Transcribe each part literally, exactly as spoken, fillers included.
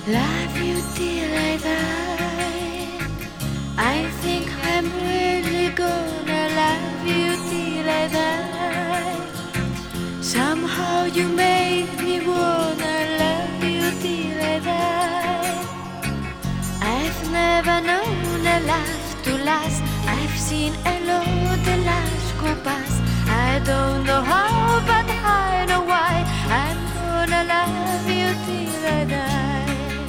Love you till I die. I think I'm really gonna love you till I die. Somehow you make me wanna love you till I die. I've never known a life to last. I've seen a lot of lives go past. I don't know how, but I know why. I'm gonna love you till I die.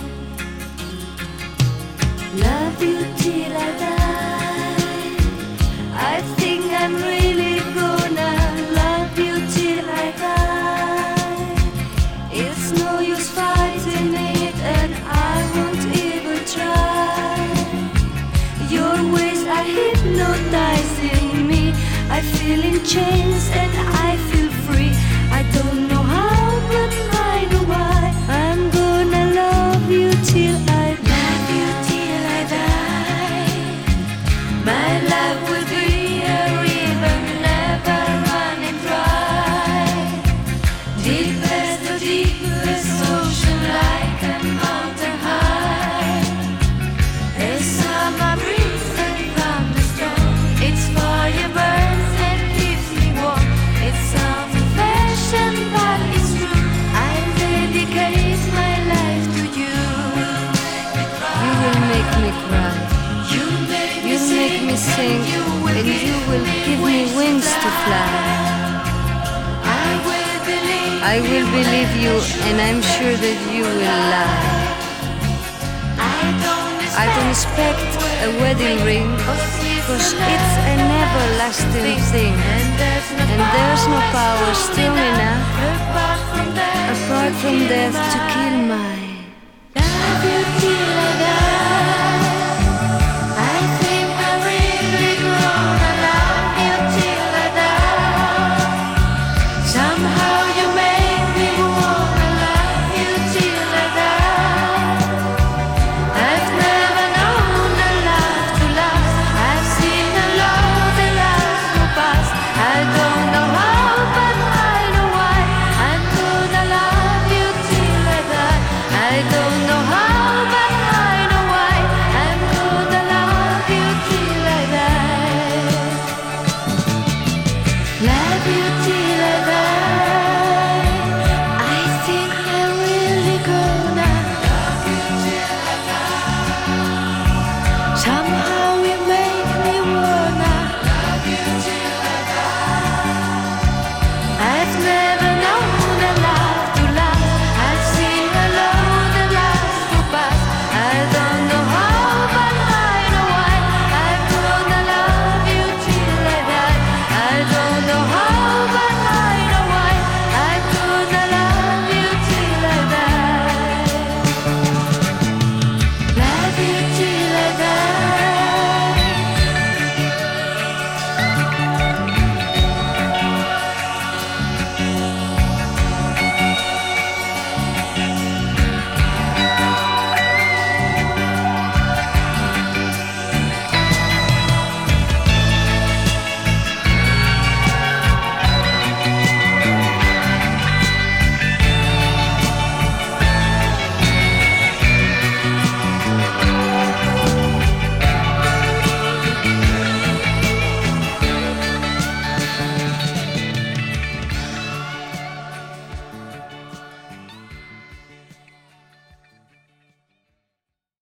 Love you till I die. I think I'm really gonna love you till I die. It's no use fighting it, and I won't even try. Your ways are hypnotizing me. I feel in chains and I feel free. I don't know how, but I know why. I'm gonna love you till I love you till I die. My love will be a river, never running dry. Deepest, the deepest ocean, like a mountain high. A summer breeze and thunderstorm. It's fire burns and keeps me warm. It's old-fashioned, but it's true. I dedicate my life to you. You will make me cry. You make me You sing, make me sing, and you will and you will give me wings to fly. I will believe. I will believe you, and I'm sure that you will lie. I don't I don't expect a wedding ring, cause it's an everlasting thing, And there's no and there's no power strong enough apart from that apart from death to kill my. love you till I die. I think I'm really gonna love you till I die. Somehow you make me wanna love you till I die. I've never known a love to last. I've seen a lot of lives go past. I don't know how, but I know why. I'm gonna love you till I die. I don't know how, but I know why. I'm gonna love you till I die. Love you till I die. I think I'm really gonna love you till I die. Somehow